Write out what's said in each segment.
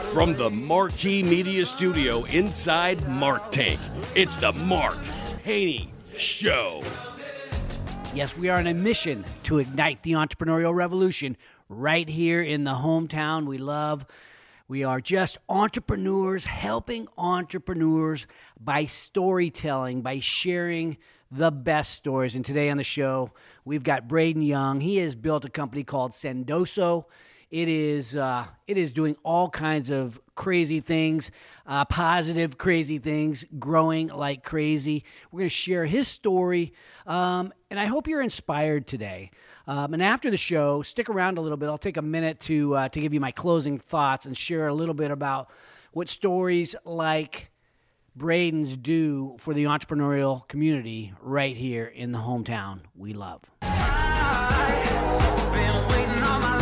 From the Marquee Media Studio inside Mark Tank, it's the Mark Haney Show. Yes, we are on a mission to ignite the entrepreneurial revolution right here in the hometown we love. We are just entrepreneurs helping entrepreneurs by storytelling, by sharing the best stories. And today on the show, we've got Braden Young. He has built a company called Sendoso. It is doing all kinds of crazy things, positive crazy things, growing like crazy. We're going to share his story, and I hope you're inspired today. And after the show, stick around a little bit. I'll take a minute to give you my closing thoughts and share a little bit about what stories like Braden's do for the entrepreneurial community right here in the hometown we love. I've been waiting all my life.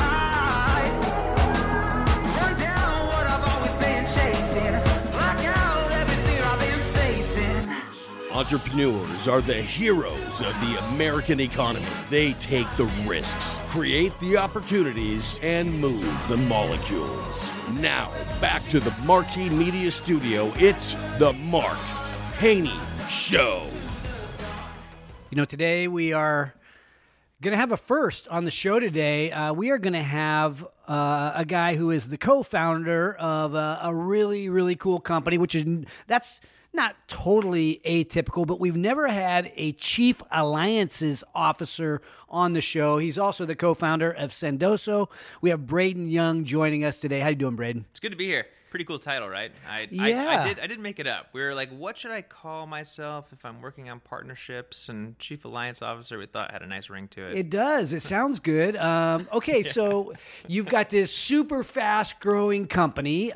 Run down what I've always been chasing. Block out every fear I've been facing. Entrepreneurs are the heroes of the American economy. They take the risks, create the opportunities, and move the molecules. Now, back to the Marquee Media Studio, it's the Mark Haney Show. You know, today we are going to have a first on the show today. We are going to have a guy who is the co-founder of a really, really cool company, that's not totally atypical, but we've never had a chief alliances officer on the show. He's also the co-founder of Sendoso. We have Braden Young joining us today. How you doing, Braden? It's good to be here. Pretty cool title, right? I did make it up. We were like, what should I call myself if I'm working on partnerships? And Chief Alliance Officer, we thought had a nice ring to it. It does. It sounds good. Okay, so you've got this super fast growing company.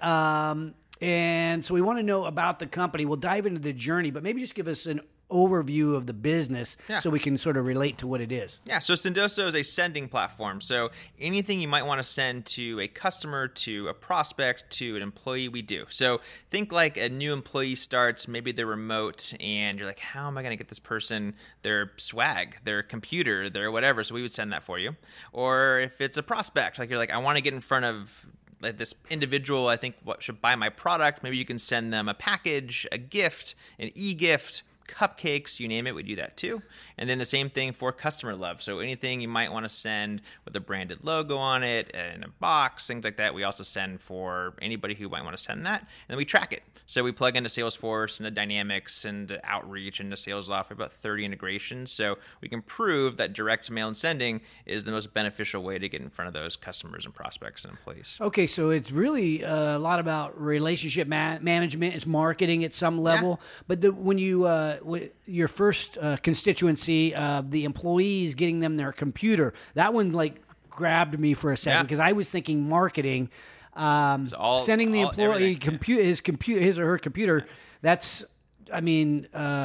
And so we want to know about the company. We'll dive into the journey, but maybe just give us an overview of the business so we can sort of relate to what it is. Yeah, so Sendoso is a sending platform. So anything you might want to send to a customer, to a prospect, to an employee, we do. So think like a new employee starts, maybe they're remote, and you're like, how am I going to get this person their swag, their computer, their whatever? So we would send that for you. Or if it's a prospect, like you're like, I want to get in front of like this individual, I think what should buy my product. Maybe you can send them a package, a gift, an e-gift, cupcakes, you name it, we do that too. And then the same thing for customer love. So anything you might want to send with a branded logo on it, in a box, things like that, we also send for anybody who might want to send that. And then we track it. So we plug into Salesforce, into Dynamics, into Outreach, into SalesLoft. We have about 30 integrations. So we can prove that direct mail and sending is the most beneficial way to get in front of those customers and prospects and employees. Okay, so it's really a lot about relationship management. It's marketing at some level. Yeah. But when you your first constituency of the employees getting them their computer, that one like grabbed me for a second because I was thinking marketing. Sending the employee his or her computer. That's, I mean,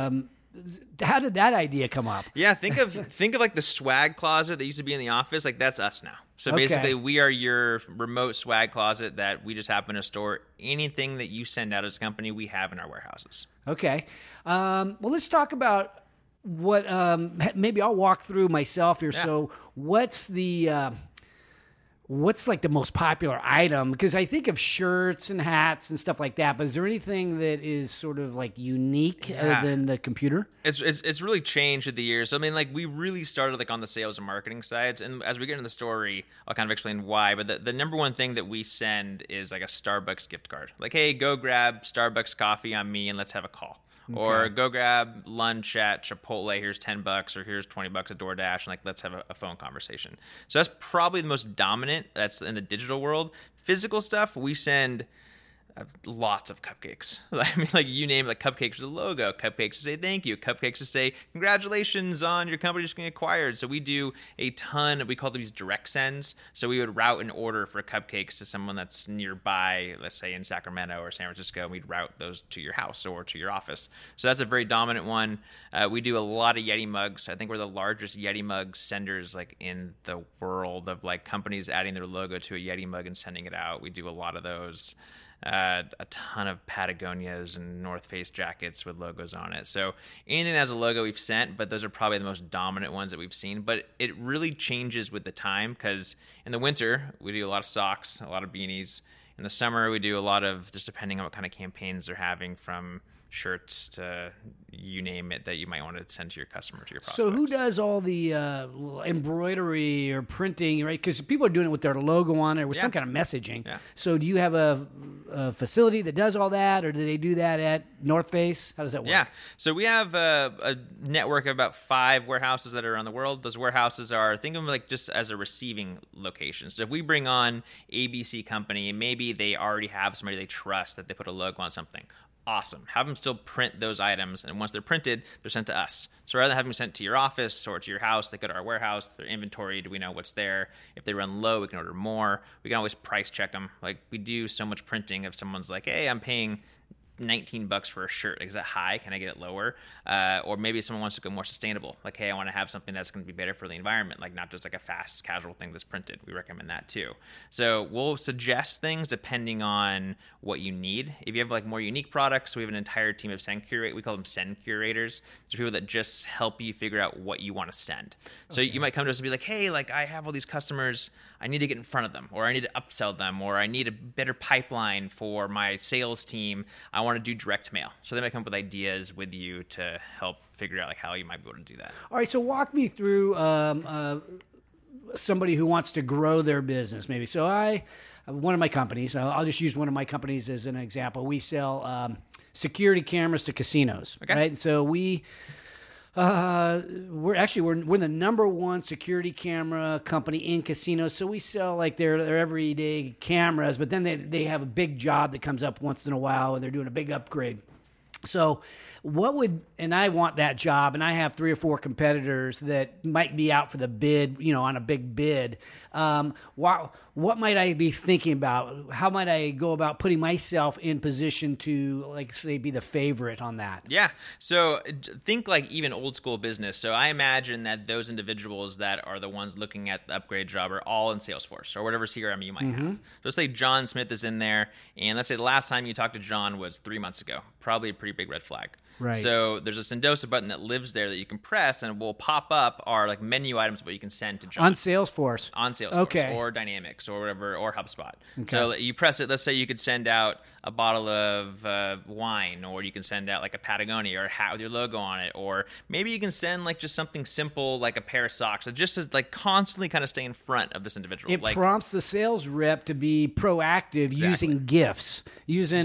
how did that idea come up? Yeah, think of like the swag closet that used to be in the office. Like that's us now. So basically, we are your remote swag closet that we just happen to store anything that you send out as a company. We have in our warehouses. Okay, well, let's talk about what. Maybe I'll walk through myself here. Yeah. So, what's like the most popular item? Because I think of shirts and hats and stuff like that, but is there anything that is sort of like unique other than the computer? It's really changed with the years. I mean, like we really started like on the sales and marketing sides, and as we get into the story, I'll kind of explain why. But the number one thing that we send is like a Starbucks gift card. Like, hey, go grab Starbucks coffee on me and let's have a call. Okay. Or go grab lunch at Chipotle. Here's $10, or here's $20 at DoorDash, and like let's have a phone conversation. So that's probably the most dominant. That's in the digital world. Physical stuff, we send lots of cupcakes. I mean, like you name it, like cupcakes with a logo, cupcakes to say thank you, cupcakes to say congratulations on your company just getting acquired. So we do a ton. We call these direct sends. So we would route an order for cupcakes to someone that's nearby, let's say in Sacramento or San Francisco, and we'd route those to your house or to your office. So that's a very dominant one. We do a lot of Yeti mugs. I think we're the largest Yeti mug senders like in the world of like companies adding their logo to a Yeti mug and sending it out. We do a lot of those. A ton of Patagonias and North Face jackets with logos on it. So anything that has a logo we've sent, but those are probably the most dominant ones that we've seen. But it really changes with the time because in the winter, we do a lot of socks, a lot of beanies. In the summer, we do a lot of, just depending on what kind of campaigns they're having, from shirts to you name it that you might want to send to your customer, to your prospects. So who does all the embroidery or printing, right? Because people are doing it with their logo on it or with some kind of messaging. Yeah. So do you have a facility that does all that, or do they do that at North Face? How does that work? Yeah. So we have a network of about 5 warehouses that are around the world. Those warehouses are, think of them like just as a receiving location. So if we bring on ABC company, and maybe they already have somebody they trust that they put a logo on something, awesome. Have them still print those items, and once they're printed, they're sent to us. So rather than having them sent to your office or to your house, they go to our warehouse. Their inventory, do we know what's there? If they run low, we can order more. We can always price check them. Like, we do so much printing. If someone's like, hey, I'm paying $19 for a shirt, like, is that high? Can I get it lower? Or maybe someone wants to go more sustainable, like, hey, I want to have something that's going to be better for the environment, like not just like a fast casual thing that's printed. We recommend that too. So we'll suggest things depending on what you need. If you have like more unique products, we have an entire team of we call them send curators. These are people that just help you figure out what you want to send. So you might come to us and be like, hey, like, I have all these customers, I need to get in front of them, or I need to upsell them, or I need a better pipeline for my sales team. I want to do direct mail. So they might come up with ideas with you to help figure out like how you might be able to do that. All right, so walk me through somebody who wants to grow their business, maybe. So one of my companies, I'll just use one of my companies as an example. We sell security cameras to casinos, right? And so we're the number one security camera company in casinos. So we sell like their everyday cameras, but then they have a big job that comes up once in a while, and they're doing a big upgrade. So and I want that job, and I have 3 or 4 competitors that might be out for the bid, on a big bid. What might I be thinking about? How might I go about putting myself in position to, like, say, be the favorite on that? Yeah. So think like even old school business. So I imagine that those individuals that are the ones looking at the upgrade job are all in Salesforce or whatever CRM you might have. So let's say John Smith is in there, and let's say the last time you talked to John was 3 months ago. Probably a pretty big red flag. Right. So there's a Sendosa button that lives there that you can press, and it will pop up our like menu items of what you can send to John. On Salesforce. On Salesforce, okay. Or Dynamics or whatever, or HubSpot. Okay. So you press it. Let's say you could send out a bottle of wine, or you can send out like a Patagonia or a hat with your logo on it, or maybe you can send like just something simple like a pair of socks. So just as like constantly kind of stay in front of this individual. It like, prompts the sales rep to be proactive, using gifts, using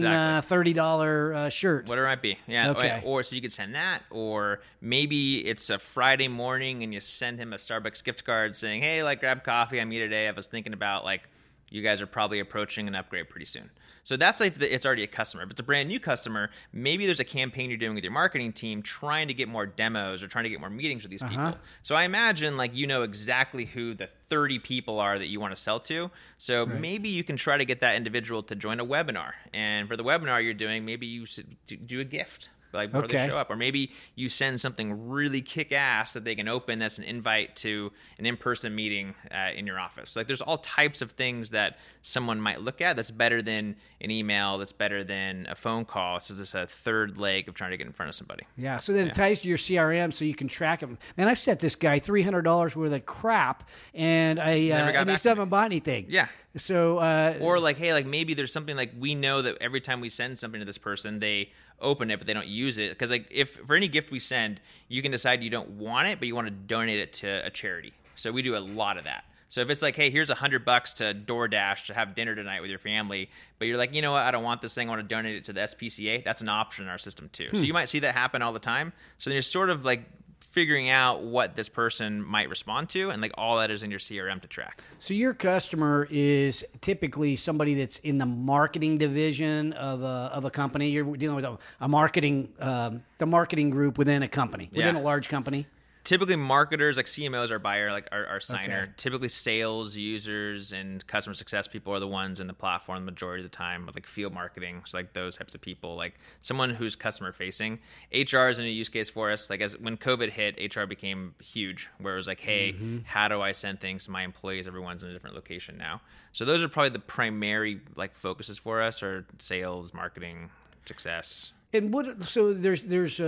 $30 shirt. Whatever it might be. Yeah. Okay. Or so you could send that, or maybe it's a Friday morning and you send him a Starbucks gift card saying, hey, like, grab coffee. I'm here today. I was thinking about like, you guys are probably approaching an upgrade pretty soon. So that's like it's already a customer. If it's a brand new customer, maybe there's a campaign you're doing with your marketing team trying to get more demos or trying to get more meetings with these people. So I imagine like exactly who the 30 people are that you want to sell to. So maybe you can try to get that individual to join a webinar. And for the webinar you're doing, maybe you should do a gift. Like before they show up, or maybe you send something really kick-ass that they can open that's an invite to an in-person meeting in your office. Like, there's all types of things that someone might look at that's better than an email, that's better than a phone call. So this is a third leg of trying to get in front of somebody. Yeah, so then it ties to your CRM so you can track them. Man, I've sent this guy $300 worth of crap, and he still haven't bought anything. Yeah. So or like, hey, like maybe there's something like we know that every time we send something to this person, they open it, but they don't use it. Because like if for any gift we send, you can decide you don't want it, but you want to donate it to a charity. So we do a lot of that. So if it's like, hey, here's $100 to DoorDash to have dinner tonight with your family, but you're like, you know what, I don't want this thing, I want to donate it to the SPCA, that's an option in our system too. So you might see that happen all the time. So then you're sort of like figuring out what this person might respond to, and like all that is in your CRM to track. So your customer is typically somebody that's in the marketing division of a company. You're dealing with a marketing, the marketing group within a company, within a large company. Typically, marketers like CMOs are buyer, like our signer. Okay. Typically, sales users and customer success people are the ones in the platform the majority of the time. With like field marketing, so like those types of people, like someone who's customer facing. HR is a new use case for us. Like when COVID hit, HR became huge. Where it was like, hey, how do I send things to my employees? Everyone's in a different location now. So those are probably the primary like focuses for us: are sales, marketing, success. And so there's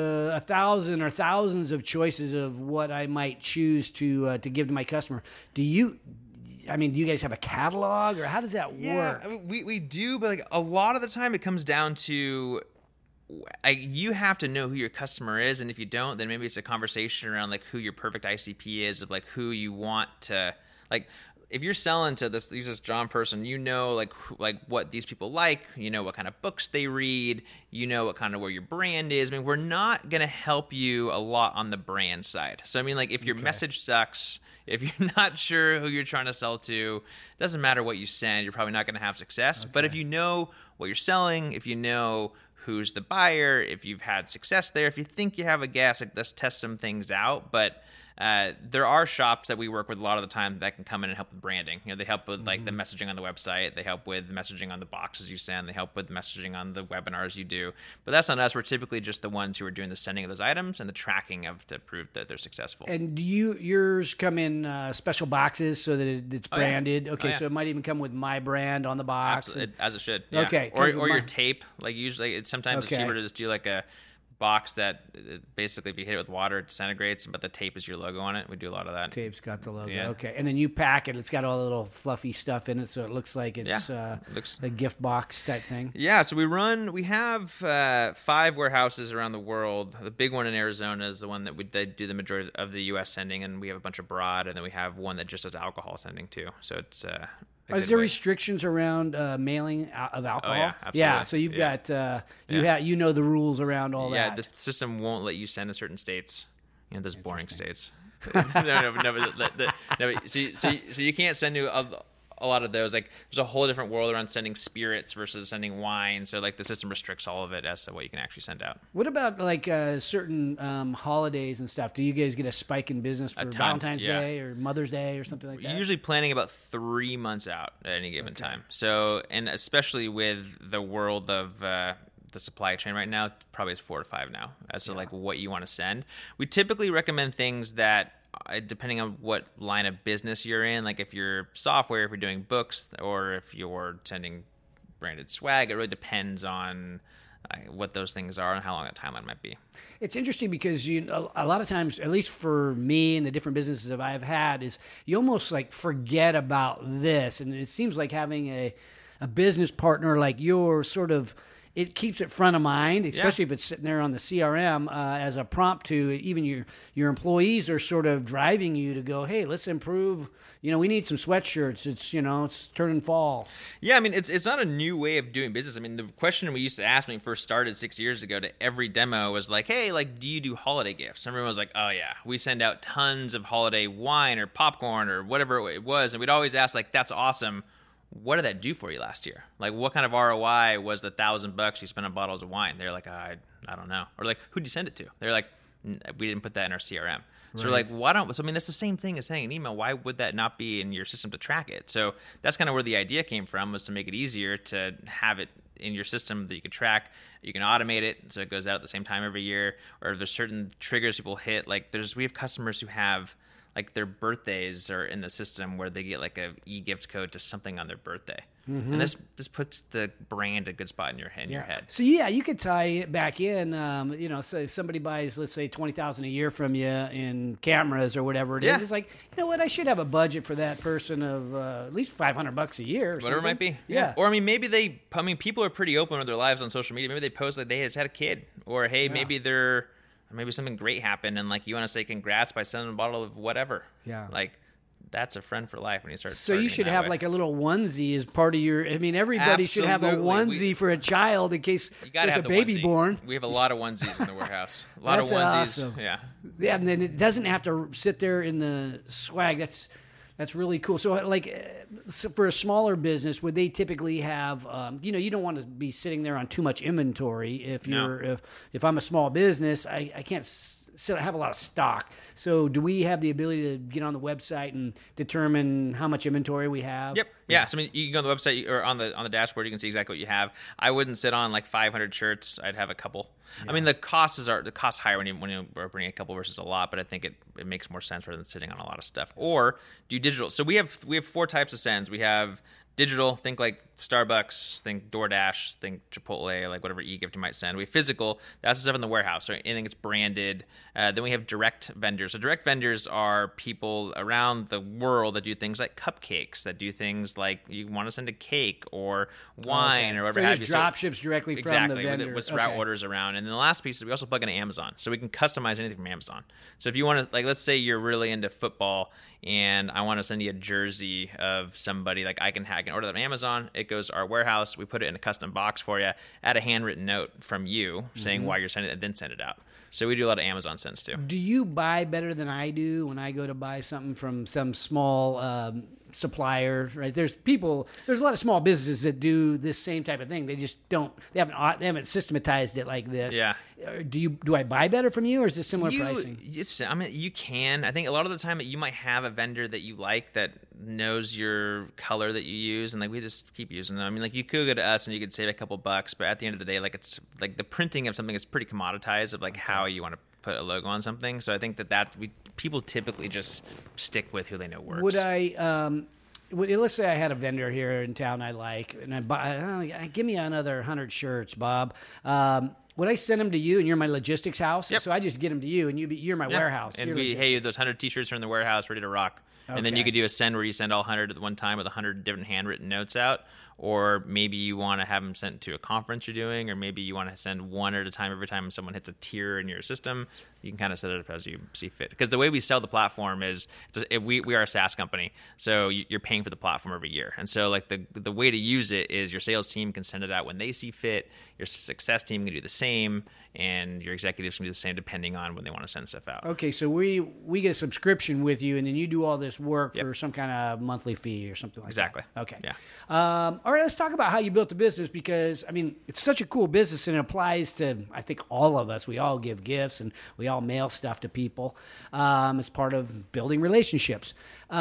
1,000 or thousands of choices of what I might choose to give to my customer. I mean, do you guys have a catalog, or how does that Yeah, work? I mean, we do, but like a lot of the time it comes down to you have to know who your customer is, and if you don't, then maybe it's a conversation around like who your perfect ICP is, of like who you want to like. If you're selling to this John person, you know like what these people like, you know what kind of books they read, you know what kind of where your brand is. I mean, we're not gonna help you a lot on the brand side. So I mean, like if your message sucks, if you're not sure who you're trying to sell to, doesn't matter what you send, you're probably not gonna have success. But if you know what you're selling, if you know who's the buyer, if you've had success there, if you think you have a guess, like let's test some things out. But there are shops that we work with a lot of the time that can come in and help with branding. You know, they help with like the messaging on the website. They help with messaging on the boxes you send. They help with messaging on the webinars you do. But that's not us. We're typically just the ones who are doing the sending of those items and the tracking of to prove that they're successful. And do yours come in special boxes so that it's Oh, yeah. branded? Okay, Oh, yeah. so it might even come with my brand on the box. Absolutely, as it should. Yeah. Okay, Or 'cause with your my- tape. Like usually, it's sometimes Okay. it's cheaper to just do like a box that basically if you hit it with water it disintegrates, but the tape is your logo on it. We do a lot of that. Tape's got the logo. Yeah. Okay, and then you pack it. It's got all the little fluffy stuff in it, so it looks like it's Looks- a gift box type thing. Yeah, so we have 5 warehouses around the world. The big one in Arizona is the one that they do the majority of the U.S. sending, and we have a bunch abroad, and then we have one that just does alcohol sending too. So it's Is there restrictions around mailing of alcohol? yeah, absolutely. Yeah, so you've got you know the rules around all yeah, that. the system won't let you send to certain states. You know, those boring states. no. So you can't send to a lot of those. Like, there's a whole different world around sending spirits versus sending wine. So, like, the system restricts all of it as to what you can actually send out. What about like certain holidays and stuff? Do you guys get a spike in business for ton, Valentine's yeah. Day or Mother's Day or something like that? Usually planning about 3 months out at any given time. So, and especially with the world of the supply chain right now, probably it's 4 to 5 now as to like what you want to send. We typically recommend things that, depending on what line of business you're in, like if you're software, if you're doing books, or if you're sending branded swag, it really depends on what those things are and how long that timeline might be. It's interesting because a lot of times, at least for me and the different businesses that I've had, is you almost like forget about this, and it seems like having a business partner like yours sort of. It keeps it front of mind, especially if it's sitting there on the CRM as a prompt to even your employees are sort of driving you to go, hey, let's improve. You know, we need some sweatshirts. It's turning fall. Yeah, I mean, it's not a new way of doing business. I mean, the question we used to ask when we first started 6 years ago to every demo was like, hey, like, do you do holiday gifts? Everyone was like, oh, yeah, we send out tons of holiday wine or popcorn or whatever it was. And we'd always ask, like, that's awesome. What did that do for you last year? Like, what kind of ROI was the $1,000 you spent on bottles of wine? They're like, I don't know. Or like, who'd you send it to? They're like, we didn't put that in our CRM. So we're like, why don't? So I mean, that's the same thing as sending an email. Why would that not be in your system to track it? So that's kind of where the idea came from, was to make it easier to have it in your system that you could track. You can automate it so it goes out at the same time every year. Or if there's certain triggers people hit, like we have customers who have like their birthdays are in the system where they get like a e-gift code to something on their birthday. And this puts the brand a good spot in your head. So yeah, you could tie it back in. Say somebody buys, let's say, $20,000 a year from you in cameras or whatever it is. Yeah. It's like, you know what? I should have a budget for that person of at least $500 a year. Or Whatever it something. might be. Yeah. Or I mean, maybe people are pretty open with their lives on social media. Maybe they post that they just had a kid, or hey, maybe something great happened, and like you want to say congrats by sending a bottle of whatever. Yeah. Like, that's a friend for life when you start. So you targeting should that have way. like a little onesie as part of your. I mean, everybody should have a Absolutely. onesie for a child in case You gotta there's have a the baby onesie. born. We have a lot of onesies in the warehouse. A lot That's of onesies. awesome. Yeah. Yeah, and then it doesn't have to sit there in the swag. That's really cool. So, like, for a smaller business, would they typically have? You don't want to be sitting there on too much inventory. If you're, if I'm a small business, I can't have a lot of stock. So, do we have the ability to get on the website and determine how much inventory we have? Yep. Yeah. So I mean, you can go on the website or on the dashboard. You can see exactly what you have. I wouldn't sit on like 500 shirts. I'd have a couple. Yeah. I mean, the costs higher when you are bringing a couple versus a lot, but I think it makes more sense rather than sitting on a lot of stuff. Or do digital. So we have 4 types of sends. We have Digital, think like Starbucks, think DoorDash, think Chipotle, like whatever e-gift you might send. We have physical, that's the stuff in the warehouse, so anything that's branded. Then we have direct vendors. So direct vendors are people around the world that do things like cupcakes, that do things like you want to send a cake or wine or whatever so have you. So drop ships directly from the vendor. With route orders around. And then the last piece is we also plug into Amazon. So we can customize anything from Amazon. So if you want to, like, let's say you're really into football and I want to send you a jersey of somebody, like I can order that on Amazon. It goes to our warehouse. We put it in a custom box for you. Add a handwritten note from you saying why you're sending it, and then send it out. So we do a lot of Amazon sends too. Do you buy better than I do when I go to buy something from some small supplier? Right? There's a lot of small businesses that do this same type of thing. They just don't. They haven't systematized it like this. Yeah. Do I buy better from you, or is it similar pricing? I mean, you can. I think a lot of the time you might have a vendor that you like that knows your color that you use, and like we just keep using them. I mean, like you could go to us and you could save a couple bucks, but at the end of the day, like it's like the printing of something is pretty commoditized of like how you want to put a logo on something. So I think that people typically just stick with who they know works. Would I? Let's say I had a vendor here in town I like, and I buy. Give me another 100 shirts, Bob. Would I send them to you, and you're my logistics house? Yep. So I just get them to you, and you're my warehouse. And you're hey, those 100 T-shirts are in the warehouse, ready to rock. And then you Okay. could do a send where you send all 100 at the one time with 100 different handwritten notes out. Or maybe you want to have them sent to a conference you're doing, or maybe you want to send one at a time every time someone hits a tier in your system. You can kind of set it up as you see fit. Because the way we sell the platform is we are a SaaS company, so you're paying for the platform every year. And so like the way to use it is your sales team can send it out when they see fit, your success team can do the same, and your executives can do the same depending on when they want to send stuff out. Okay, so we get a subscription with you, and then you do all this work for some kind of monthly fee or something like Exactly. that. Okay. Yeah. All right, let's talk about how you built the business, because, I mean, it's such a cool business, and it applies to, I think, all of us. We all give gifts, and we all mail stuff to people. It's part of building relationships.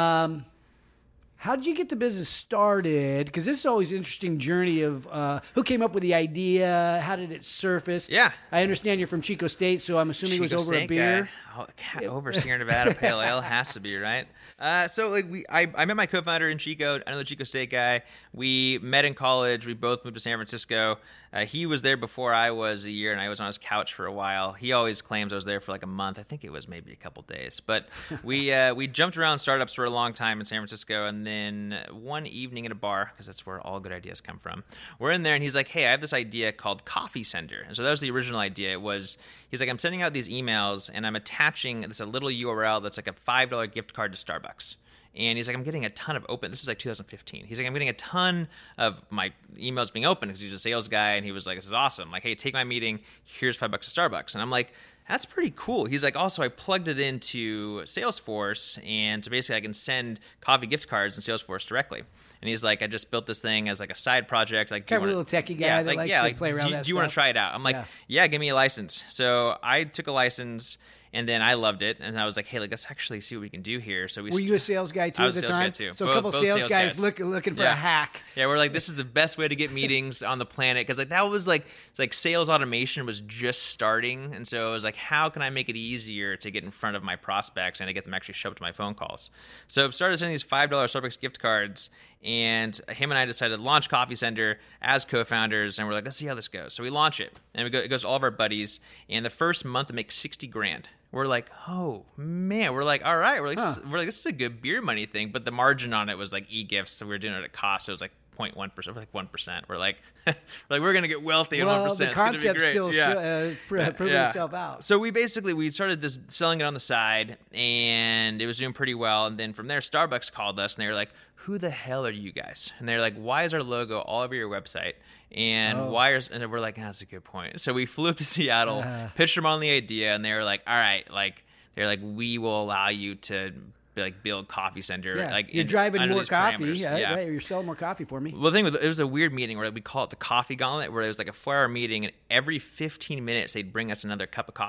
How did you get the business started? Because this is always an interesting journey of who came up with the idea, how did it surface? Yeah. I understand you're from Chico State, so I'm assuming it was over a beer. Over Sierra Nevada Pale Ale has to be, right? So like I met my co-founder in Chico, another Chico State guy. We met in college. We both moved to San Francisco. He was there before I was a year, and I was on his couch for a while. He always claims I was there for like a month. I think it was maybe a couple days. But we jumped around startups for a long time in San Francisco, and then one evening at a bar, because that's where all good ideas come from, we're in there, and he's like, hey, I have this idea called Coffee Sender. And so that was the original idea. He's like, I'm sending out these emails, and I'm attaching this a little URL that's like a $5 gift card to Starbucks. And he's like, I'm getting a ton of this is like 2015. He's like, I'm getting a ton of my emails being open because he's a sales guy. And he was like, this is awesome. Like, hey, take my meeting. Here's $5 to Starbucks. And I'm like, that's pretty cool. He's like, also, I plugged it into Salesforce. And so basically I can send coffee gift cards in Salesforce directly. And he's like, I just built this thing as like a side project. Like, Kind of a little techie guy that likes to play around with that do you want to stuff? try it out? I'm like, yeah, give me a license. So I took a license. And then I loved it, and I was like, "Hey, let's actually see what we can do here." So Were you a sales guy too I at was the a sales time? guy too. So a couple Both sales guys guys. looking for a hack. Yeah, we're like, this is the best way to get meetings on the planet, because like that was like it's like sales automation was just starting, and so it was like, how can I make it easier to get in front of my prospects and to get them actually show up to my phone calls? So I started sending these $5 Starbucks gift cards. And him and I decided to launch Coffee Sender as co-founders, and we're like, let's see how this goes. So we launch it, and it goes to all of our buddies. And the first month, it makes $60,000. We're like, oh man, we're like, all right, we're like, this is a good beer money thing. But the margin on it was like e-gifts, so we were doing it at cost. So it was like 0.1%, we're like 1%. We're like, we're gonna get wealthy at 1%. Well, the It's gonna be concept great. still proving itself out. So we started this selling it on the side, and it was doing pretty well. And then from there, Starbucks called us, and they were like, who the hell are you guys? And they're like, why is our logo all over your website? And and we're like, that's a good point. So we flew up to Seattle, pitched them on the idea, and they were like, all right, they're like, we will allow you to like build Coffee Center. Yeah. Like you're driving under more these coffee. parameters. Yeah, right. You're selling more coffee for me. Well, the thing was, it was a weird meeting where we call it the Coffee Gauntlet, where it was like a 4-hour meeting, and every 15 minutes they'd bring us another cup of coffee,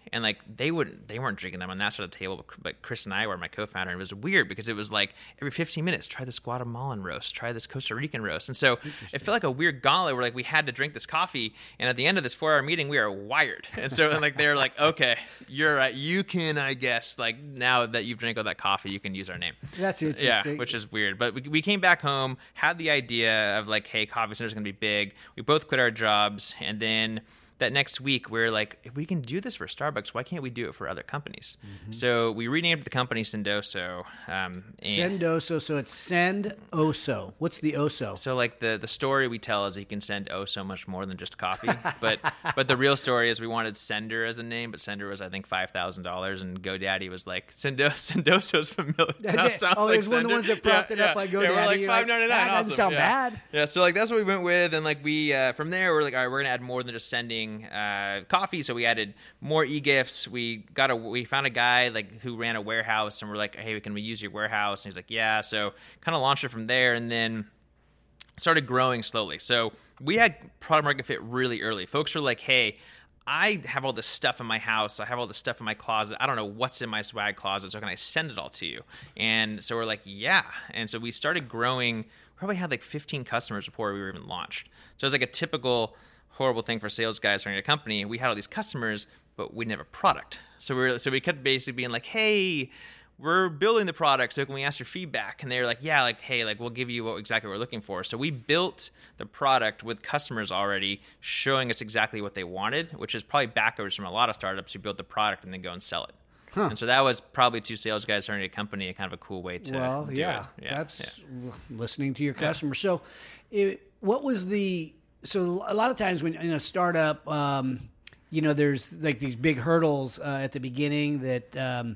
and like they weren't drinking them on that side of the table, but Chris and I were, my co-founder, and it was weird because it was like every 15 minutes, try this Guatemalan roast, try this Costa Rican roast, and so it felt like a weird gauntlet where like we had to drink this coffee, and at the end of this 4-hour meeting, we are wired, and so like they're like, okay, you're right, you can, I guess, like now that you've drank all that coffee, you can use our name. That's interesting. Yeah, which is weird. But we came back home, had the idea of like, hey, Coffee Center's going to be big. We both quit our jobs. And then that next week, we're like, if we can do this for Starbucks, why can't we do it for other companies? So we renamed the company Sendoso. Sendoso, so it's Send Oso. What's the Oso? So like the story we tell is you can send so much more than just coffee. but the real story is we wanted Sender as a name, but Sender was I think $5,000, and GoDaddy was like Sendoso's familiar. Sounds it like was one of the ones that propped it up by GoDaddy. Yeah, we're like You're $5.99. That Awesome. doesn't sound bad. Yeah, so like that's what we went with, and like we from there we're like, all right, we're gonna add more than just sending coffee. So we added more e-gifts. We found a guy like who ran a warehouse, and we're like, hey, can we use your warehouse? And he's like, yeah. So kind of launched it from there, and then started growing slowly. So we had product market fit really early. Folks were like, hey, I have all this stuff in my house. I have all this stuff in my closet. I don't know what's in my swag closet, so can I send it all to you? And so we're like, yeah. And so we started growing. Probably had like 15 customers before we were even launched. So it was like a typical horrible thing for sales guys running a company. We had all these customers, but we didn't have a product. So we kept basically being like, hey, we're building the product, so can we ask your feedback? And they were like, yeah, like, hey, like we'll give you exactly what we're looking for. So we built the product with customers already showing us exactly what they wanted, which is probably backwards from a lot of startups who build the product and then go and sell it. And so that was probably two sales guys starting a company, kind of a cool way to do it. Yeah, that's listening to your customers. So what was so a lot of times when in a startup, there's like these big hurdles at the beginning that,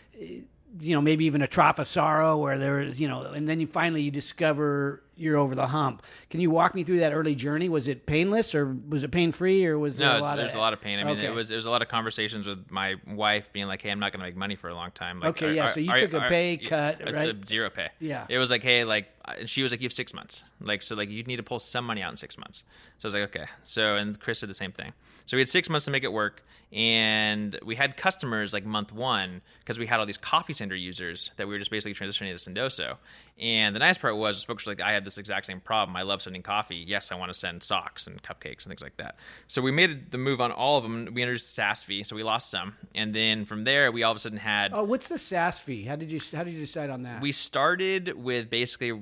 maybe even a trough of sorrow where there's, and then you discover you're over the hump. Can you walk me through that early journey? Was it painless or was it pain-free or was there there's a lot of pain. I mean, it was a lot of conversations with my wife being like, hey, I'm not going to make money for a long time. Like, so you took a pay cut, right? Zero pay. Yeah. It was like, hey, like, and she was like, you have 6 months. Like, so like you need to pull some money out in 6 months. So I was like, okay. So, and Chris did the same thing. So we had 6 months to make it work. And we had customers like month one because we had all these Coffee Center users that we were just basically transitioning to Sendoso. And the nice part was folks were like, I had this exact same problem. I love sending coffee. Yes, I want to send socks and cupcakes and things like that. So we made the move on all of them. We introduced SaaS fee, so we lost some. And then from there, we all of a sudden had... Oh, what's the SaaS fee? How did you decide on that? We started with basically...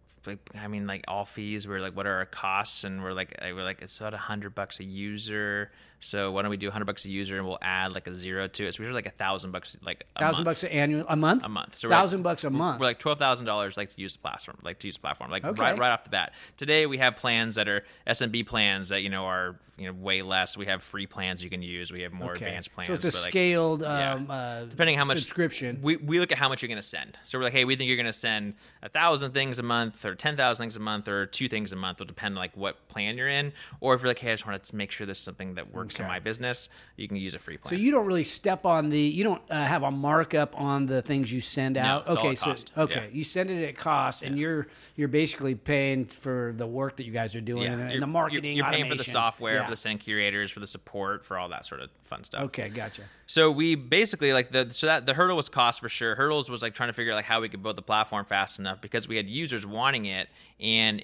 like all fees were like, what are our costs? And we're like, it's about $100 a user. So why don't we do $100 a user and we'll add like a zero to it? So we were like $1,000, like $1,000 a month. A month. So $1,000 a month. We're like $12,000 like to use the platform, right off the bat. Today we have plans that are SMB plans that are way less. We have free plans you can use. We have more advanced plans. So it's a scaled depending how much subscription. We look at how much you're going to send. So we're like, hey, we think you're going to send 1,000 things a month or 10,000 things a month or 2 things a month. It'll depend on like what plan you're in. Or if you're like, hey, I just want to make sure this is something that works in my business, you can use a free plan. So you don't really step on you don't have a markup on the things you send out. No, it's all at cost. You send it at cost, and you're basically paying for the work that you guys are doing and the marketing. You're paying automation. for the software, for the send curators, for the support, for all that sort of fun stuff. Okay, gotcha. So we basically the hurdle was cost for sure. Hurdles was like trying to figure out like how we could build the platform fast enough because we had users wanting it, and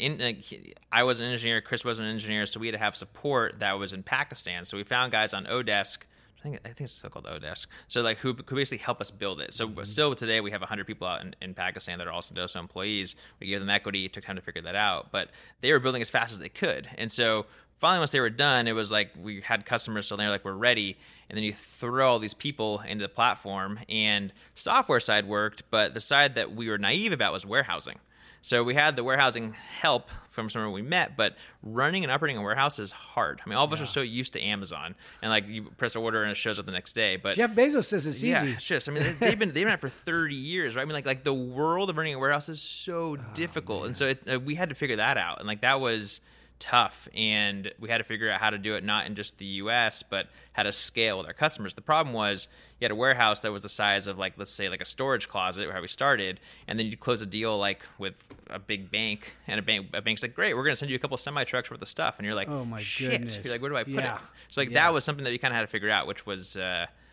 I was an engineer, Chris was an engineer, so we had to have support that was in Pakistan. So we found guys on Odesk. I think it's still called Odesk. So like who could basically help us build it. So still today we have 100 people out in Pakistan that are all Sendoso employees. We gave them equity. It took time to figure that out, but they were building as fast as they could. And so finally, once they were done, it was like we had customers, so they're like, we're ready. And then you throw all these people into the platform, and software side worked, but the side that we were naive about was warehousing. So we had the warehousing help from someone we met, but running and operating a warehouse is hard. I mean, all of us are so used to Amazon, and like you press an order and it shows up the next day. But Jeff Bezos says it's easy. Yeah, it's just. I mean, they've been at it for 30 years, right? I mean, like the world of running a warehouse is so difficult, man. And so we had to figure that out, and like that was tough, and we had to figure out how to do it not in just the US but how to scale with our customers. The problem was you had a warehouse that was the size of like, let's say like a storage closet where we started, and then you close a deal like with a big bank, and a bank's like, great, we're going to send you a couple semi trucks worth of stuff, and you're like, oh my shit. goodness. You're like, where do I put it? So like that was something that you kind of had to figure out, which was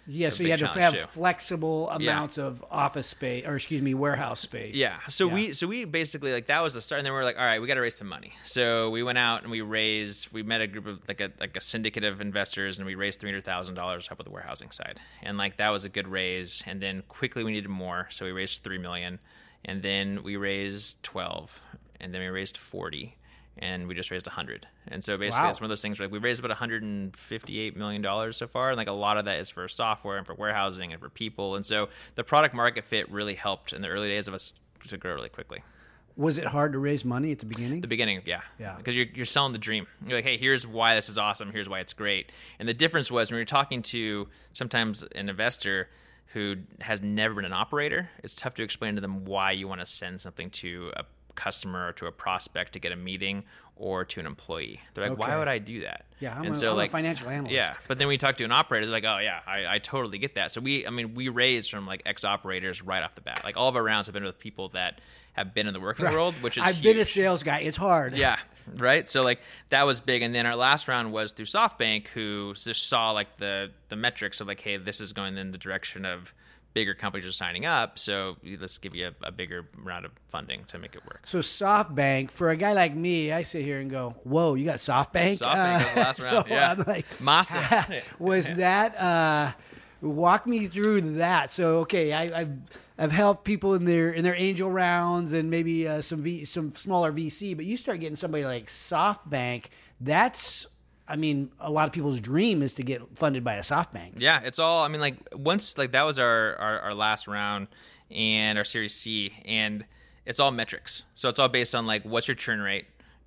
Yeah, a so big you had to challenge, have too. flexible amounts of office space, or excuse me, warehouse space. Yeah. So we basically like that was the start, and then we were like, all right, we got to raise some money. So we went out and we met a group of like a syndicate of investors, and we raised $300,000 to help with the warehousing side, and like that was a good raise. And then quickly we needed more, so we raised $3 million, and then we raised 12, and then we raised 40. And we just raised 100. And so basically, Wow. it's one of those things where like, we raised about $158 million so far. And like a lot of that is for software and for warehousing and for people. And so the product market fit really helped in the early days of us to grow really quickly. Was it hard to raise money at the beginning? The beginning, yeah. Yeah. Because you're selling the dream. You're like, hey, here's why this is awesome. Here's why it's great. And the difference was when you're talking to sometimes an investor who has never been an operator, it's tough to explain to them why you want to send something to a customer or to a prospect to get a meeting or to an employee. They're like, why Okay. would I do that? Yeah, I'm and a- I'm a financial analyst. Yeah, but then we talk to an operator, they're like, oh yeah, I totally get that. So we raised from like ex-operators right off the bat. Like all of our rounds have been with people that have been in the working world, which is I've been a huge. sales guy. It's hard. Yeah, right. So like that was big, and then our last round was through SoftBank, who just saw like the metrics of like, hey, this is going in the direction of bigger companies are signing up, so let's give you a bigger round of funding to make it work. So SoftBank, for a guy like me, I sit here and go, "Whoa, you got SoftBank?" SoftBank was the last round. so Yeah, I'm like, Masa. was that? Walk me through that. So okay, I've helped people in their angel rounds and maybe some smaller VC, but you start getting somebody like SoftBank. That's, I mean, a lot of people's dream is to get funded by a SoftBank. Yeah, it's all. I mean, like once like that was our last round and our Series C, and it's all metrics. So it's all based on like what's your churn rate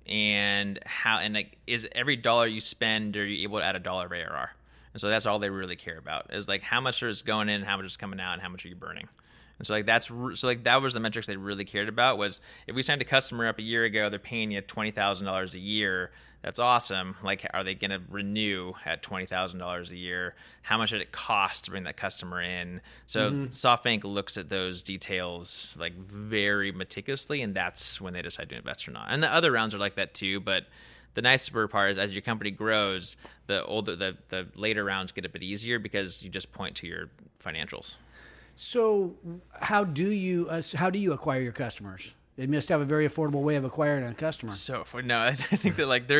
and how, and like is every dollar you spend, are you able to add $1 of ARR? And so that's all they really care about is like how much is going in, how much is coming out, and how much are you burning. And so like that was the metrics they really cared about. Was if we signed a customer up a year ago, they're paying you $20,000 a year. That's awesome. Like, are they going to renew at $20,000 a year? How much did it cost to bring that customer in? So SoftBank looks at those details like very meticulously, and that's when they decide to invest or not. And the other rounds are like that too, but the nicer part is as your company grows, the later rounds get a bit easier because you just point to your financials. So how do you acquire your customers? They must have a very affordable way of acquiring a customer. So no, I think that like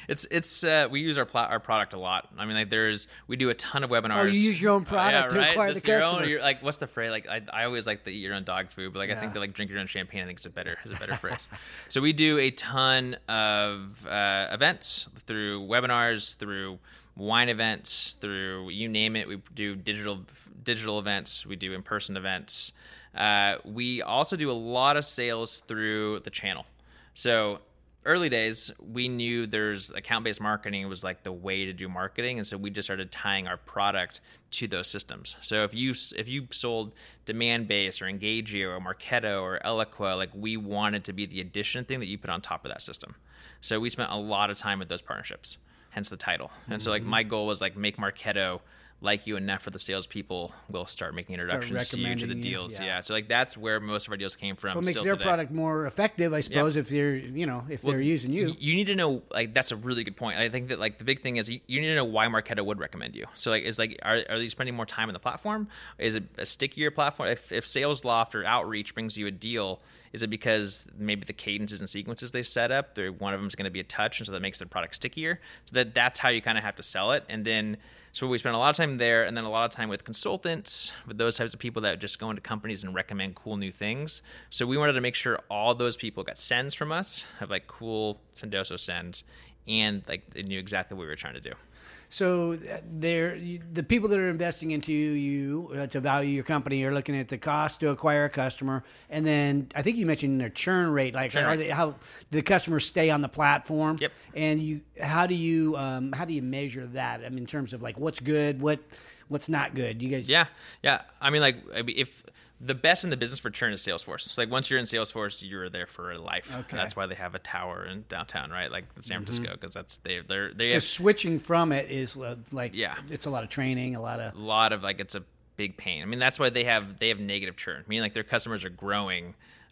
we use our product a lot. I mean, like we do a ton of webinars. Oh, you use your own product to acquire Just the your customer. own, you're like, what's the phrase? Like I always like the eat your own dog food, but like I think that like drink your own champagne, I think is a better phrase. So we do a ton of events through webinars, through wine events, through you name it. We do digital events. We do in-person events. We also do a lot of sales through the channel. So early days, we knew there's account-based marketing was like the way to do marketing, and so we just started tying our product to those systems. So if you sold Demandbase or Engagio or Marketo or Eloqua, like we wanted to be the addition thing that you put on top of that system. So we spent a lot of time with those partnerships, hence the title. And so like my goal was like make Marketo like you enough for the salespeople will start making introductions to you to the recommending you, deals. yeah. Yeah. So like that's where most of our deals came from. What makes still their today. product more effective, I suppose, if they're they're using you. You need to know, like, that's a really good point. I think that, like, the big thing is you need to know why Marketo would recommend you. So, like, are you spending more time on the platform? Is it a stickier platform? If Salesloft or Outreach brings you a deal, is it because maybe the cadences and sequences they set up, one of them is going to be a touch, and so that makes their product stickier? So that's how you kind of have to sell it. And then, so we spend a lot of time there, and then a lot of time with consultants, with those types of people that just go into companies and recommend cool new things. So we wanted to make sure all those people got sends from us, have like cool Sendoso sends, and like they knew exactly what we were trying to do. So the people that are investing into you to value your company are looking at the cost to acquire a customer, and then I think you mentioned their churn rate. Like, how do the customers stay on the platform? Yep. And how do you measure that? I mean, in terms of like what's good, what's not good. You guys? Yeah. I mean, if the best in the business for churn is Salesforce. So like once you're in Salesforce, you're there for life. Okay. That's why they have a tower in downtown, right? Like San Francisco, because that's they Because have switching from it is it's a lot of training, a lot of like it's a big pain. I mean, that's why they have negative churn, meaning like their customers are growing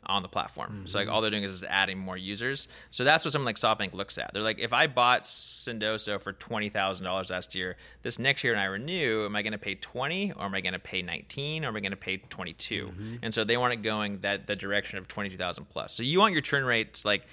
on the platform. So like all they're doing is adding more users. So that's what someone like SoftBank looks at. They're like, if I bought Sendoso for $20,000 last year, this next year and I renew, am I going to pay 20 or am I going to pay 19 or am I going to pay 22? And so they want it going that the direction of 22,000 plus. So you want your churn rates like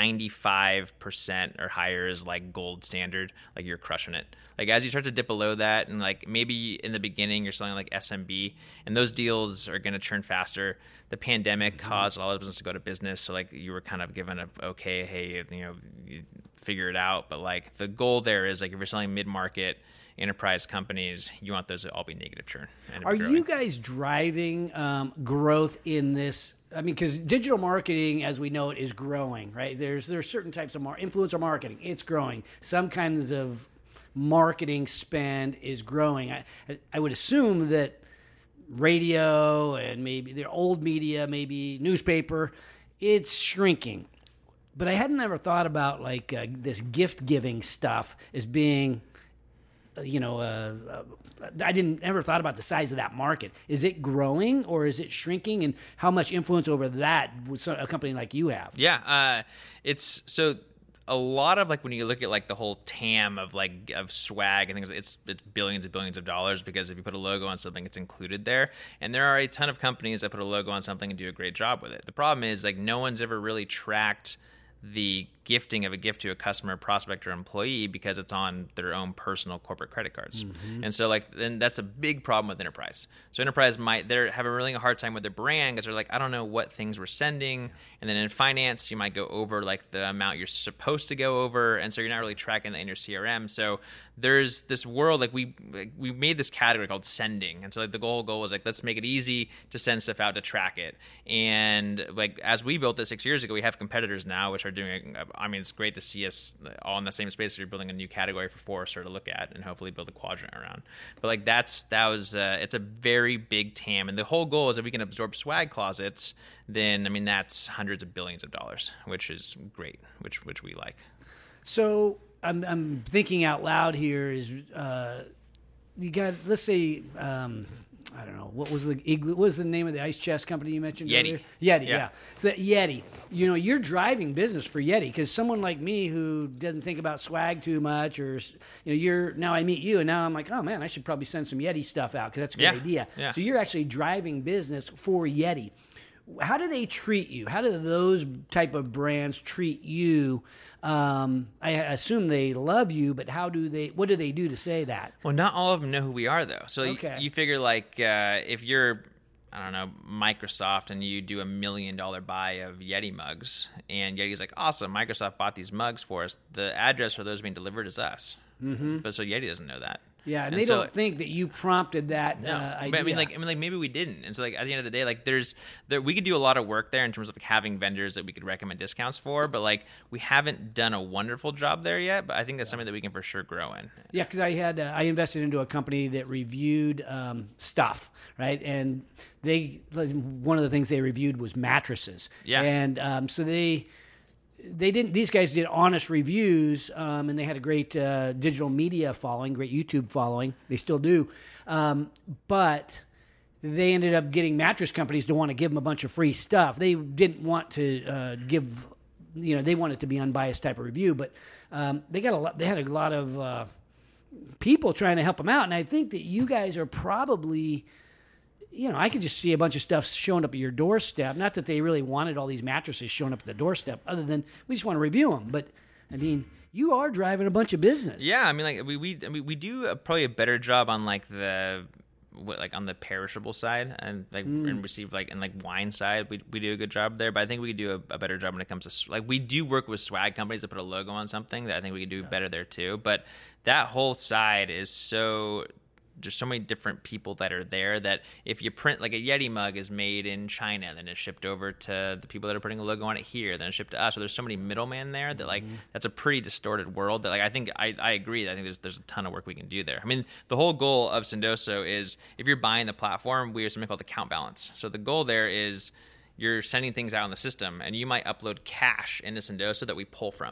95% or higher is like gold standard, like you're crushing it. Like as you start to dip below that, and like maybe in the beginning you're selling like SMB, and those deals are going to churn faster. The pandemic caused a lot of business to go to business, so like you were kind of given a okay, hey, you figure it out. But like the goal there is like if you're selling mid-market enterprise companies, you want those to all be negative churn. And Are growing. you guys driving growth in this? I mean, because digital marketing, as we know it, is growing, right? There's certain types of influencer marketing. It's growing. Some kinds of marketing spend is growing. I would assume that radio and maybe their old media, maybe newspaper, it's shrinking. But I hadn't ever thought about like this gift giving stuff as being, I didn't ever thought about the size of that market. Is it growing or is it shrinking? And how much influence over that would a company like you have? Yeah, it's so. A lot of like when you look at like the whole TAM of like of swag and things, it's billions and billions of dollars, because if you put a logo on something, it's included there. And there are a ton of companies that put a logo on something and do a great job with it. The problem is like no one's ever really tracked the gifting of a gift to a customer, prospect, or employee because it's on their own personal corporate credit cards. And so like then that's a big problem with enterprise. So enterprise they're having really a hard time with their brand because they're like, I don't know what things we're sending. And then in finance, you might go over like the amount you're supposed to go over, and so you're not really tracking that in your CRM. So there's this world like we made this category called sending, and so like the goal was like, let's make it easy to send stuff out to track it. And like as we built it 6 years ago, we have competitors now which are doing. I mean, it's great to see us all in the same space. You're building a new category for Forrester to look at and hopefully build a quadrant around. But like it's a very big TAM, and the whole goal is if we can absorb swag closets, then I mean that's hundreds of billions of dollars, which is great, which we like. So I'm thinking out loud here. Is you got, let's say, I don't know, what was the name of the ice chest company you mentioned Yeti. earlier? Yeti, yeah. So Yeti, you're driving business for Yeti, because someone like me who doesn't think about swag too much, or now I meet you and now I'm like, oh man, I should probably send some Yeti stuff out because that's a good idea. Yeah. So you're actually driving business for Yeti. How do they treat you? How do those type of brands treat you? I assume they love you, but what do they do to say that? Well, not all of them know who we are, though. So Okay. you figure like if you're, I don't know, Microsoft, and you do $1 million buy of Yeti mugs, and Yeti's like, awesome, Microsoft bought these mugs for us. The address for those being delivered is us. But so Yeti doesn't know that. Yeah, and they so, don't think that you prompted that No, idea. but I mean, like maybe we didn't, and so like at the end of the day, like we could do a lot of work there in terms of like having vendors that we could recommend discounts for, but like we haven't done a wonderful job there yet. But I think that's something that we can for sure grow in. Yeah, because I invested into a company that reviewed stuff, right? And one of the things they reviewed was mattresses. Yeah. And so these guys did honest reviews, and they had a great digital media following, great YouTube following. They still do. But they ended up getting mattress companies to want to give them a bunch of free stuff. They didn't want to give, they wanted it to be unbiased type of review, but they had a lot of people trying to help them out. And I think that you guys are probably, I could just see a bunch of stuff showing up at your doorstep. Not that they really wanted all these mattresses showing up at the doorstep, other than we just want to review them. But I mean, you are driving a bunch of business. Yeah, I mean, like we do probably a better job on like on the perishable side, and like and receive like, and like wine side, we do a good job there. But I think we could do a better job when it comes to like, we do work with swag companies that put a logo on something that I think we could do better there too. But that whole side is there's so many different people that are there that if you print like a Yeti mug is made in China, then it's shipped over to the people that are putting a logo on it here, then it's shipped to us. So there's so many middlemen there that like that's a pretty distorted world that like I think I agree. I think there's a ton of work we can do there. I mean, the whole goal of Sendoso is if you're buying the platform, we have something called account balance. So the goal there is you're sending things out in the system, and you might upload cash into Sendoso that we pull from.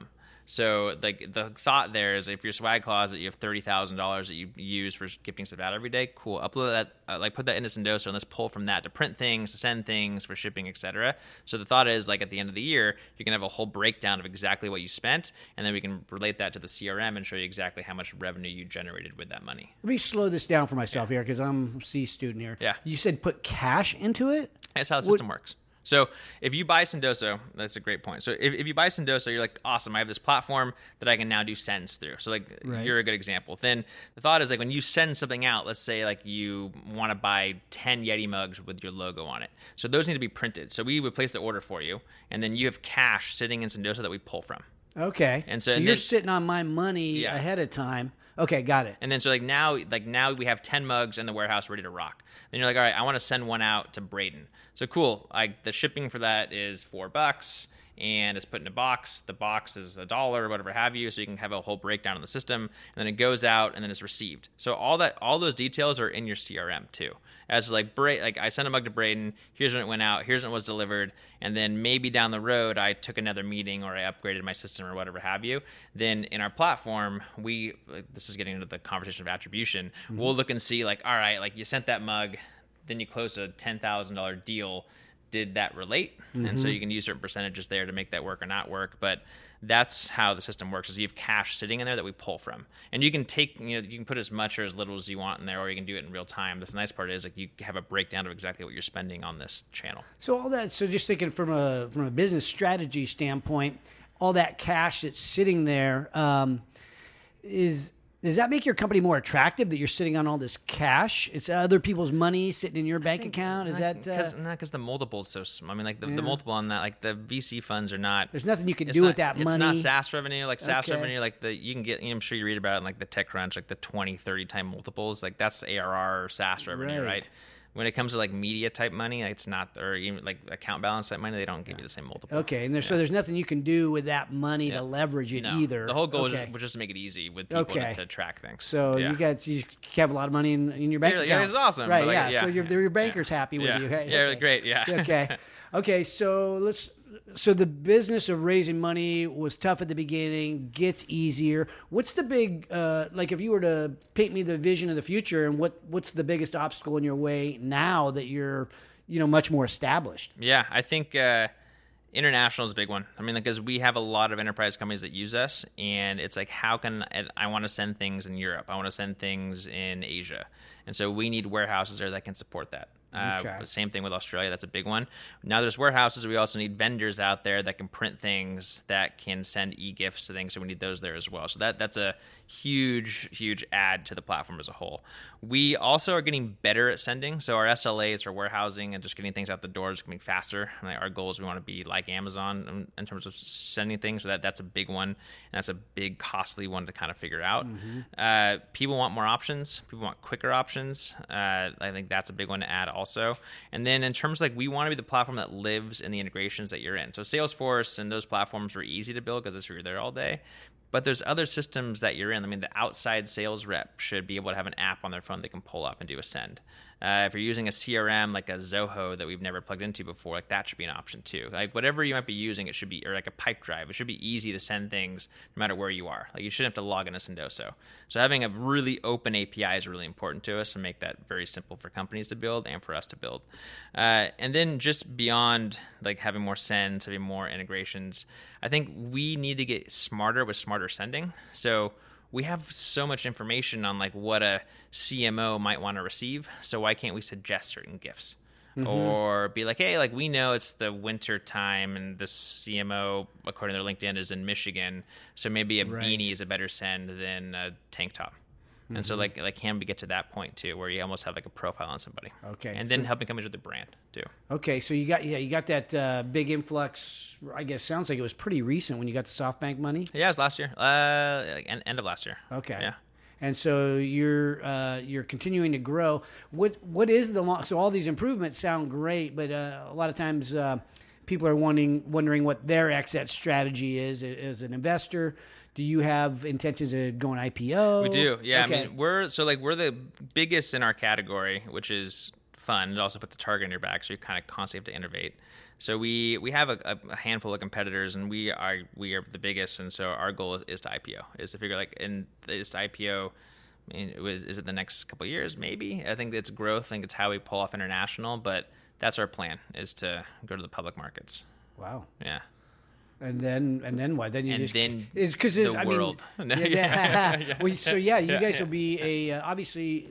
So like the thought there is if your swag closet, you have $30,000 that you use for gifting stuff out every day, cool. Upload that, like put that into Sendoso and let's pull from that to print things, to send things, for shipping, etc. So the thought is like at the end of the year, you can have a whole breakdown of exactly what you spent, and then we can relate that to the CRM and show you exactly how much revenue you generated with that money. Let me slow this down for myself here because I'm a C student here. Yeah. You said put cash into it? That's how the system works. So if you buy Sendoso, that's a great point. So if you buy Sendoso, you're like, awesome, I have this platform that I can now do sends through. So like you're a good example. Then the thought is like when you send something out, let's say like you want to buy 10 Yeti mugs with your logo on it. So those need to be printed. So we would place the order for you, and then you have cash sitting in Sendoso that we pull from. Okay. And so you're sitting on my money Yeah. ahead of time. Okay, got it. And then so now we have 10 mugs in the warehouse ready to rock. Then you're like, all right, I want to send one out to Braden. So cool. Like the shipping for that is $4 and it's put in a box. The box is $1 or whatever have you. So you can have a whole breakdown in the system, and then it goes out and then it's received. So all those details are in your CRM too. As like I sent a mug to Braden. Here's when it went out. Here's when it was delivered. And then maybe down the road, I took another meeting or I upgraded my system or whatever have you. Then in our platform, this is getting into the conversation of attribution. We'll look and see like, all right, like you sent that mug, then you closed a $10,000 deal. Did that relate? And so you can use certain percentages there to make that work or not work. But that's how the system works, is you have cash sitting in there that we pull from. And you can you can put as much or as little as you want in there, or you can do it in real time. The nice part is like you have a breakdown of exactly what you're spending on this channel. So just thinking from a business strategy standpoint, all that cash that's sitting there, does that make your company more attractive that you're sitting on all this cash? It's other people's money sitting in your bank account? Is that... Because the multiple is so small. I mean, like the multiple on that, like the VC funds are not... There's nothing you can do with that money. It's not SaaS revenue. Like SaaS revenue, like you can get... I'm sure you read about it in like the TechCrunch, like the 20, 30 time multiples. Like that's ARR or SaaS revenue, right? When it comes to like media type money, it's not, or even like account balance type money, they don't give you the same multiple. Okay, and so there's nothing you can do with that money to leverage it either. The whole goal was just to make it easy with people to track things. So you have a lot of money in your bank account. Yeah, it's awesome. Right, like, So your banker's happy with you. Hey, really great, yeah. Okay, so so the business of raising money was tough at the beginning, gets easier. What's the big, like if you were to paint me the vision of the future, and what's the biggest obstacle in your way now that you're, much more established? Yeah, I think international is a big one. I mean, because we have a lot of enterprise companies that use us, and it's like, how can I want to send things in Europe? I want to send things in Asia. And so we need warehouses there that can support that. Same thing with Australia. That's a big one. Now there's warehouses. We also need vendors out there that can print things, that can send e-gifts to things. So we need those there as well. So that's a huge add to the platform as a whole. We also are getting better at sending. So our SLAs for warehousing and just getting things out the door is getting faster. And our goal is we want to be like Amazon in terms of sending things. So that's a big one. And that's a big, costly one to kind of figure out. People want more options. People want quicker options. I think that's a big one to add also. And then in terms of like, we want to be the platform that lives in the integrations that you're in. So Salesforce and those platforms are easy to build because you're there all day. But there's other systems that you're in. I mean, the outside sales rep should be able to have an app on their phone they can pull up and do a send. If you're using a CRM like a Zoho that we've never plugged into before, like that should be an option too. Like whatever you might be using, it should be, or like a Pipedrive, it should be easy to send things no matter where you are. Like you shouldn't have to log into Sendoso. So having a really open API is really important to us and make that very simple for companies to build and for us to build. And then just beyond like having more sends, having more integrations, I think we need to get smarter with smarter sending. So we have so much information on like what a CMO might want to receive. So why can't we suggest certain gifts? Or be like, hey, like we know it's the winter time and the CMO, according to their LinkedIn, is in Michigan. So maybe a beanie is a better send than a tank top. And so like can we get to that point too, where you almost have like a profile on somebody? Okay. And then helping companies with the brand too. Okay, so you got that big influx. I guess sounds like it was pretty recent when you got the SoftBank money. Yeah, it was last year. End of last year. Okay. Yeah. And so you're continuing to grow. What is so all these improvements sound great, but a lot of times people are wondering what their exit strategy is as an investor. Do you have intentions of going IPO? We do, yeah. Okay. I mean, we're the biggest in our category, which is fun. It also puts a target on your back, so you kind of constantly have to innovate. So we have a handful of competitors, and we are the biggest. And so our goal is to IPO, is to figure is to IPO. I mean, is it the next couple of years? Maybe. I think it's growth. I think it's how we pull off international, but that's our plan, is to go to the public markets. Wow. Yeah. And then what? Then you And just then it's because the I world. mean, Well, so you guys will be a obviously.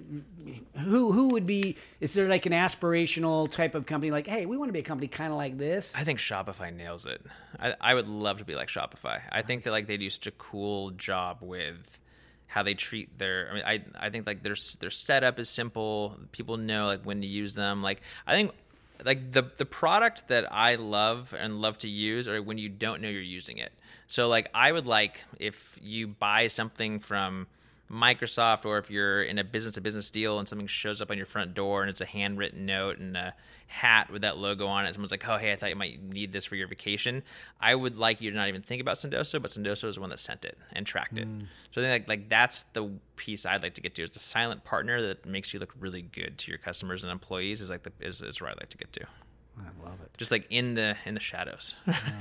Who would be? Is there like an aspirational type of company? Like, hey, we want to be a company kind of like this. I think Shopify nails it. I would love to be like Shopify. I think that like they do such a cool job with how they treat their. I mean, I think like their setup is simple. People know like when to use them. Like I think like the product that I love to use are when you don't know you're using it. So like I would like if you buy something from Microsoft, or if you're in a business-to-business deal and something shows up on your front door and it's a handwritten note and a hat with that logo on it, someone's like, oh, hey, I thought you might need this for your vacation. I would like you to not even think about Sendoso, but Sendoso is the one that sent it and tracked it. So I think like that's the piece I'd like to get to, is the silent partner that makes you look really good to your customers and employees is where I'd like to get to. I love it. Just like in the shadows.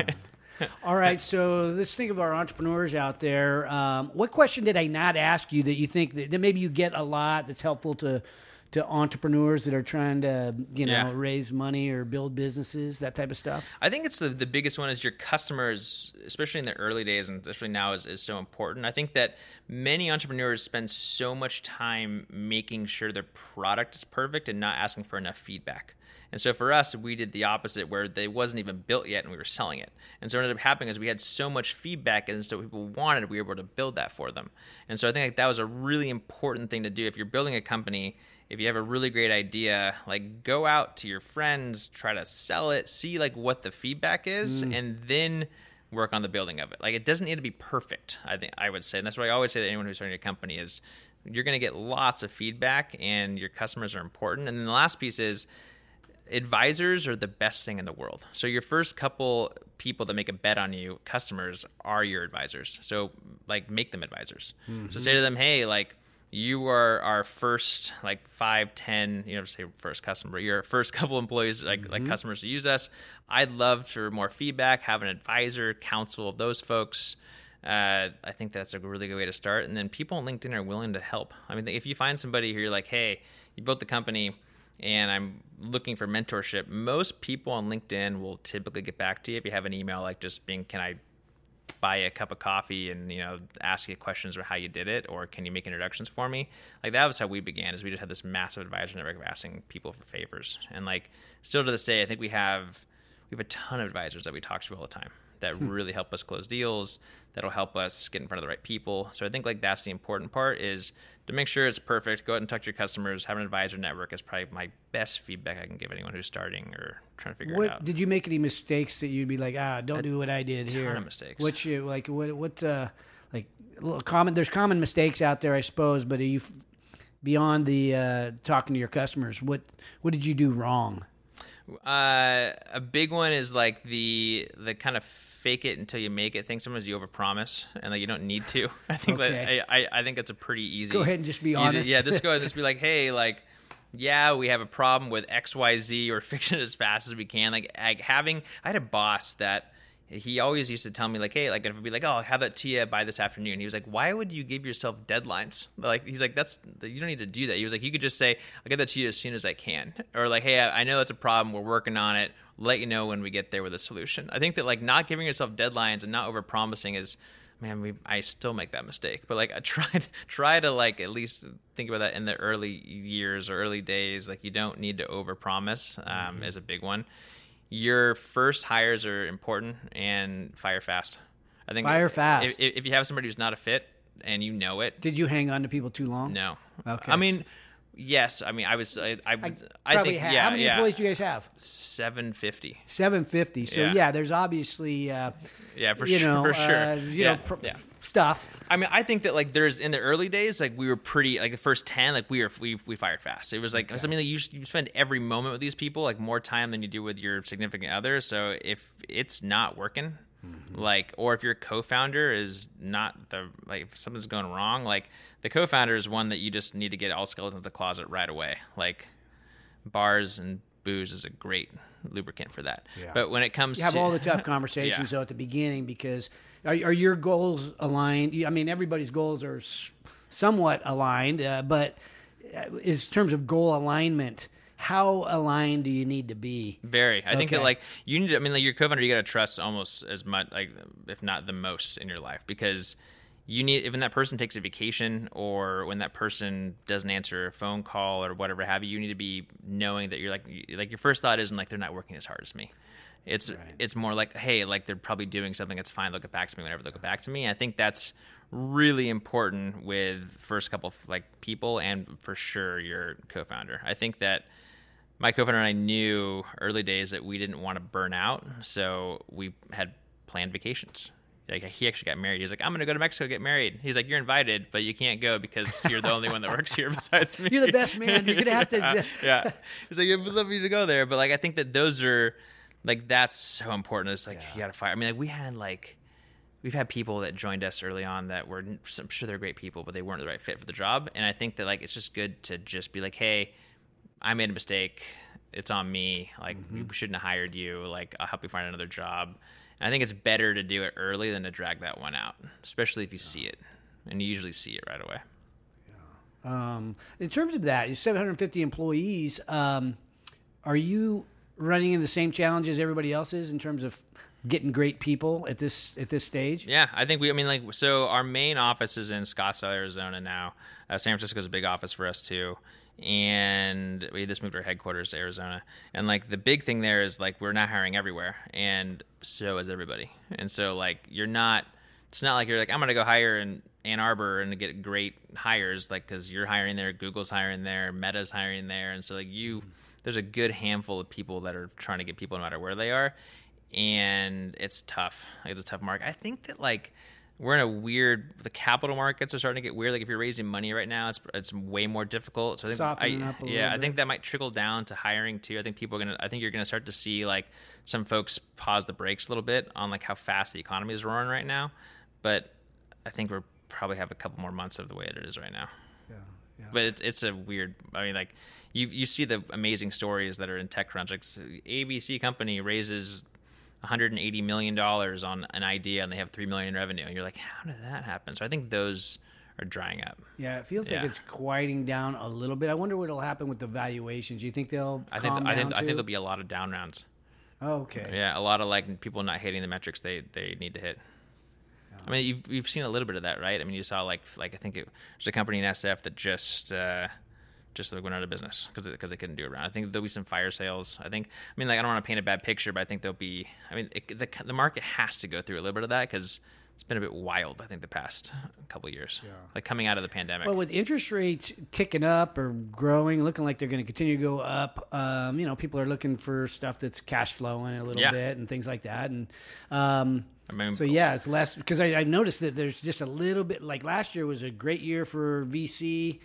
All right, so let's think of our entrepreneurs out there. What question did I not ask you that you think that maybe you get a lot that's helpful to entrepreneurs that are trying to raise money or build businesses, that type of stuff? I think it's the biggest one is your customers, especially in the early days and especially now is so important. I think that many entrepreneurs spend so much time making sure their product is perfect and not asking for enough feedback. And so for us, we did the opposite, where they wasn't even built yet and we were selling it. And so what ended up happening is we had so much feedback, and so people wanted, we were able to build that for them. And so I think like that was a really important thing to do. If you're building a company, if you have a really great idea, like go out to your friends, try to sell it, see like what the feedback is, and then work on the building of it. Like it doesn't need to be perfect, I would say. And that's what I always say to anyone who's starting a company is you're going to get lots of feedback and your customers are important. And then the last piece is advisors are the best thing in the world. So your first couple people that make a bet on you, customers, are your advisors. So like make them advisors. So say to them, hey, like you are our first like 5, 10, say first customer, your first couple employees, like customers to use us. I'd love for more feedback, have an advisor, counsel of those folks. I think that's a really good way to start. And then people on LinkedIn are willing to help. I mean, if you find somebody who you're like, hey, you built the company and I'm looking for mentorship, most people on LinkedIn will typically get back to you if you have an email like just being, can I buy a cup of coffee and ask you questions about how you did it, or can you make introductions for me? Like that was how we began, is we just had this massive advisor network of asking people for favors. And like still to this day, I think we have a ton of advisors that we talk to all the time that really help us close deals, that'll help us get in front of the right people. So I think like that's the important part, is to make sure it's perfect. Go out and talk to your customers. Have an advisor network is probably my best feedback I can give anyone who's starting or trying to figure it out. Did you make any mistakes that you'd be like, don't do what I did here? A ton of mistakes. There's common mistakes out there, I suppose, but are you beyond the talking to your customers? What did you do wrong? A big one is like the kind of fake it until you make it thing. Sometimes you overpromise and like you don't need to. I think Okay. I think that's a pretty easy. Go ahead and just be honest. Yeah, just go ahead and just be like, hey, like, yeah, we have a problem with XYZ, or fix it as fast as we can. I had a boss that he always used to tell me like, hey, like I'd be like, oh, I'll have that to you by this afternoon. He was like, why would you give yourself deadlines? Like, he's like, you don't need to do that. He was like, you could just say, I'll get that to you as soon as I can. Or like, hey, I know that's a problem. We're working on it. Let you know when we get there with a solution. I think that like not giving yourself deadlines and not over promising is, man, I still make that mistake. But like I try to like at least think about that in the early years or early days. Like you don't need to over promise is a big one. Your first hires are important, and fire fast. I think Fire fast. If you have somebody who's not a fit and you know it, Did you hang on to people too long? no. Okay. I mean, yes. I mean, I think How many employees do you guys have? 750. 750. So Yeah. there's obviously For sure. stuff. I mean, I think that like there's in the early days, like we were pretty like the first 10, like we fired fast. It was like something that you spend every moment with these people, like more time than you do with your significant other. So if it's not working, like, or if your co-founder is not if something's going wrong, like the co-founder is one that you just need to get all skeletons in the closet right away. Like, bars and booze is a great lubricant for that. Yeah. But when it comes You have to all the tough conversations though at the beginning because are your goals aligned? I mean, everybody's goals are somewhat aligned, but in terms of goal alignment, how aligned do you need to be? Very. I think that Okay. like you need to, I mean, like your co-founder, you got to trust almost as much, like if not the most in your life, because you need, if when that person takes a vacation or when that person doesn't answer a phone call or whatever have you, you need to be knowing that you're like your first thought isn't like they're not working as hard as me. It's more like, hey, like they're probably doing something that's fine. They'll get back to me whenever they'll get back to me. I think that's really important with first couple like people and for sure your co-founder. I think that my co-founder and I knew early days that we didn't want to burn out, so we had planned vacations. Like he actually got married. He was like, "I'm going to go to Mexico get married." He's like, "You're invited, but you can't go because you're the only one that works here besides me." You're the best man. You're gonna have to. Yeah. He's like, "I would love you to go there," but like I think that those are like that's so important. It's like you got to fire. I mean, like we've had people that joined us early on that were, I'm sure they're great people, but they weren't the right fit for the job. And I think that like it's just good to just be like, "Hey, I made a mistake. It's on me. Like we shouldn't have hired you. Like I'll help you find another job." And I think it's better to do it early than to drag that one out, especially if you see it, and you usually see it right away. In terms of that, 750 employees. Are you running into the same challenges everybody else is in terms of getting great people at this stage? Yeah, I think so our main office is in Scottsdale, Arizona now. San Francisco's a big office for us too. And we just moved our headquarters to Arizona. And like the big thing there is like we're not hiring everywhere, and so is everybody. And so like it's not like you're like, I'm going to go hire in Ann Arbor and get great hires, like because you're hiring there, Google's hiring there, Meta's hiring there. And so like there's a good handful of people that are trying to get people no matter where they are. And it's tough. Like, it's a tough market. I think that like we're in a weird, the capital markets are starting to get weird. Like if you're raising money right now, it's way more difficult. So I think Softening up a little I bit. think that might trickle down to hiring too. I think you're going to start to see like some folks pause the brakes a little bit on like how fast the economy is roaring right now. But I think we're probably have a couple more months of the way it is right now. Yeah. But it's a weird, I mean like you see the amazing stories that are in TechCrunch. Like ABC company raises $180 million on an idea and they have $3 million in revenue, and you're like, how did that happen? So I think those are drying up. Yeah, it feels like it's quieting down a little bit. I wonder what'll happen with the valuations. You think they'll I calm think down there'll be a lot of down rounds. Oh, okay. Yeah, a lot of like people not hitting the metrics they need to hit. I mean, you've seen a little bit of that, right? I mean, you saw like I think there's a company in SF that just went out of business because they couldn't do it around. I think there'll be some fire sales. I mean, like I don't want to paint a bad picture, but I think there'll be. I mean, the market has to go through a little bit of that because it's been a bit wild. I think the past couple of years, like coming out of the pandemic. Well, with interest rates ticking up or growing, looking like they're going to continue to go up, people are looking for stuff that's cash flowing a little bit and things like that. And I mean, so yeah, it's less because I noticed that there's just a little bit. Like last year was a great year for VC.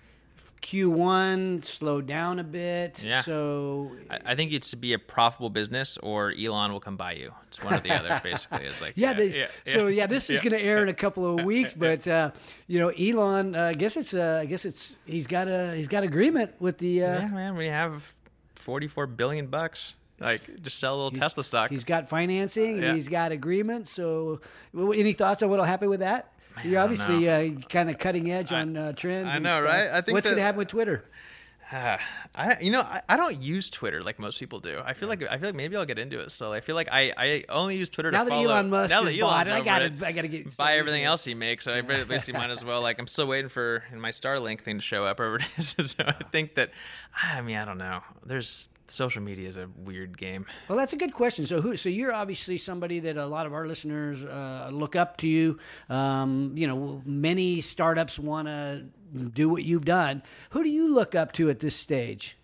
Q1 slowed down a bit. Yeah. So I think it's to be a profitable business or Elon will come buy you. It's one or the other, basically. It's like this is going to air in a couple of weeks, but Elon, I guess he's got agreement with the. Yeah, man, we have $44 billion. Like, just sell a little Tesla stock. He's got financing and he's got agreement. So, any thoughts on what'll happen with that? Man, You're obviously kind of cutting edge on trends. I and know, stuff. right? I think what's going to happen with Twitter? I don't use Twitter like most people do. I feel like maybe I'll get into it. So I feel like I only use Twitter now to that follow. Elon Musk now has that bought Elon's it, I over got to get buy everything else he makes. So I basically might as well. Like I'm still waiting for my Starlink thing to show up over it is. So I think that I don't know. Social media is a weird game. Well, that's a good question. So you're obviously somebody that a lot of our listeners look up to you. Many startups want to do what you've done. Who do you look up to at this stage?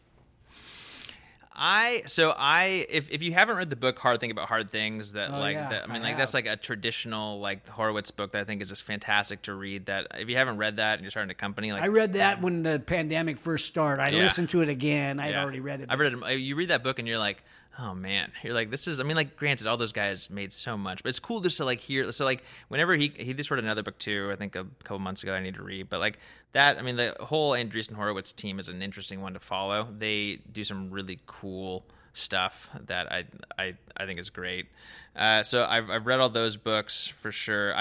If you haven't read the book Hard Think About Hard Things, that's like a traditional like Horowitz book that I think is just fantastic to read. That if you haven't read that and you're starting a company, like I read that when the pandemic first started. I listened to it again. I'd already read it. I read it. You read that book and you're like, oh man, you're like, this is, I mean, like, granted, all those guys made so much, but it's cool just to like hear. So like, whenever he just wrote another book too, I think a couple months ago, I need to read, but like that, I mean, the whole Andreessen Horowitz team is an interesting one to follow. They do some really cool stuff that I think is great. So I've read all those books for sure.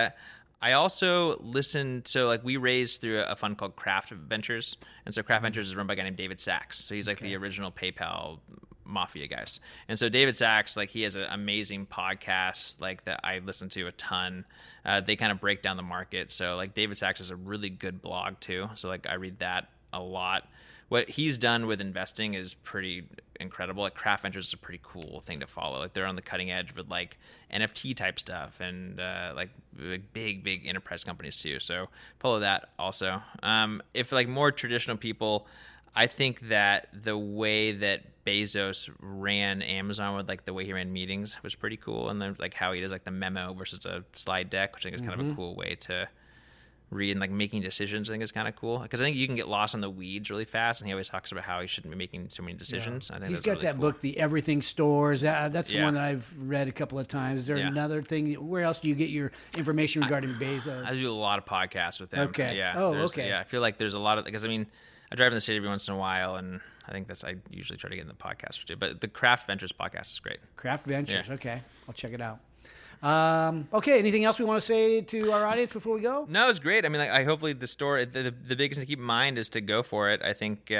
I also listened, so like we raised through a fund called Craft Ventures, and so Craft Ventures is run by a guy named David Sachs. So he's like the original PayPal mafia guys. And so David Sachs, like he has an amazing podcast like that I listen to a ton. They kind of break down the market. So like David Sachs has a really good blog too. So like I read that a lot. What he's done with investing is pretty incredible. Like Craft Ventures is a pretty cool thing to follow. Like they're on the cutting edge with like NFT type stuff and like big enterprise companies too. So follow that also. If like more traditional people, I think that the way that Bezos ran Amazon with like the way he ran meetings was pretty cool. And then like how he does like the memo versus a slide deck, which I think is kind of a cool way to read and like making decisions. I think is kind of cool because I think you can get lost in the weeds really fast, and he always talks about how he shouldn't be making so many decisions. Yeah. I think He's that's got really that cool. book, The Everything Stores. That's the one that I've read a couple of times. Is there another thing? Where else do you get your information regarding Bezos? I do a lot of podcasts with him. Okay. Yeah. Oh, there's- okay. Yeah, I feel like there's a lot of, because I mean, I drive in the city every once in a while, and I think I usually try to get in the podcast or two. But the Craft Ventures podcast is great. Craft Ventures. Yeah. Okay. I'll check it out. Okay. Anything else we want to say to our audience before we go? No, it's great. I mean, like, hopefully the story, the biggest thing to keep in mind is to go for it. I think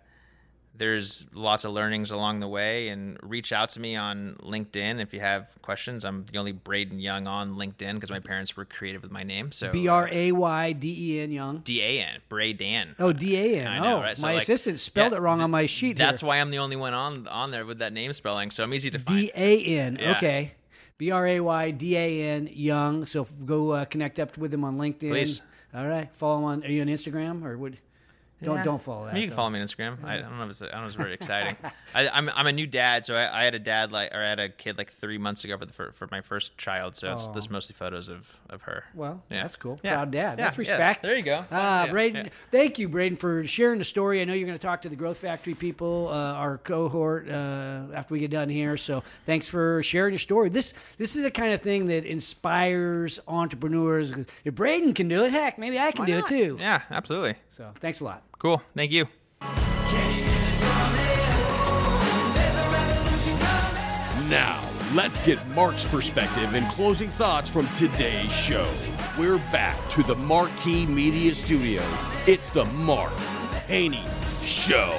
there's lots of learnings along the way, and reach out to me on LinkedIn if you have questions. I'm the only Braden Young on LinkedIn because my parents were creative with my name. So Brayden Young. D-A-N, Braden. Oh, D-A-N. I know, Oh, right? So, my like, assistant spelled yeah, it wrong on my sheet That's here. why I'm the only one on there with that name spelling, so I'm easy to find. D-A-N. Yeah. Okay. Braydan Young. So go connect up with him on LinkedIn. Please. All right. Follow him on. Are you on Instagram or would? Don't follow that. You can though. follow me on Instagram. I don't know if it's very exciting. I'm a new dad, so I had I had a kid like 3 months ago for my first child. So it's this mostly photos of her. Well, Yeah. that's cool. Yeah. Proud dad. Yeah, That's yeah. respect. There you go. Braden, Yeah. thank you, Braden, for sharing the story. I know you're going to talk to the Growth Factory people, our cohort, after we get done here. So thanks for sharing your story. This is the kind of thing that inspires entrepreneurs. If Braden can do it, heck, maybe I can do it too. Yeah, absolutely. So thanks a lot. Cool. Thank you. Now, let's get Mark's perspective and closing thoughts from today's show. We're back to the Marquee Media Studio. It's the Mark Haney Show.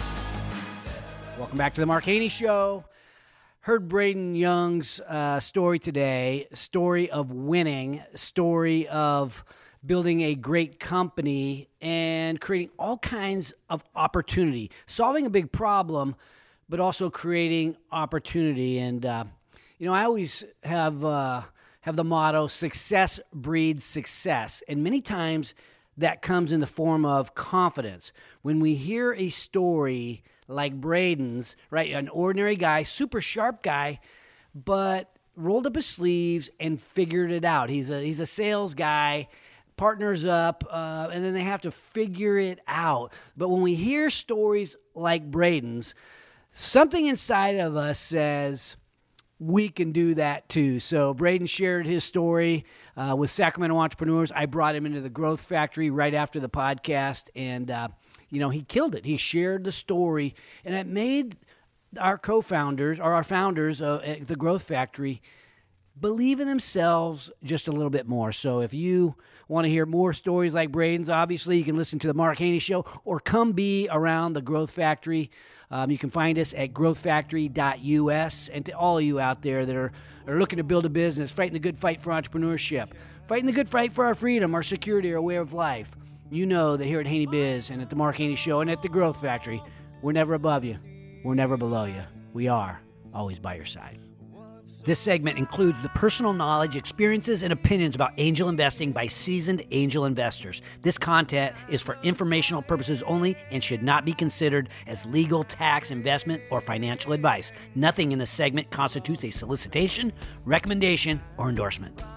Welcome back to the Mark Haney Show. Heard Braden Young's story today, story of winning, story of building a great company and creating all kinds of opportunity, solving a big problem, but also creating opportunity. And, I always have the motto, success breeds success. And many times that comes in the form of confidence. When we hear a story like Braden's, right, an ordinary guy, super sharp guy, but rolled up his sleeves and figured it out. He's a sales guy, partners up, and then they have to figure it out. But when we hear stories like Braden's, something inside of us says, we can do that too. So Braden shared his story with Sacramento entrepreneurs. I brought him into the Growth Factory right after the podcast, and he killed it. He shared the story, and it made our co-founders or our founders at the Growth Factory believe in themselves just a little bit more. So if you want to hear more stories like Braden's, obviously you can listen to the Mark Haney Show or come be around the Growth Factory. You can find us at growthfactory.us. And to all of you out there that are looking to build a business, fighting the good fight for entrepreneurship, fighting the good fight for our freedom, our security, our way of life, you know that here at Haney Biz and at the Mark Haney Show and at the Growth Factory, we're never above you. We're never below you. We are always by your side. This segment includes the personal knowledge, experiences, and opinions about angel investing by seasoned angel investors. This content is for informational purposes only and should not be considered as legal, tax, investment, or financial advice. Nothing in this segment constitutes a solicitation, recommendation, or endorsement.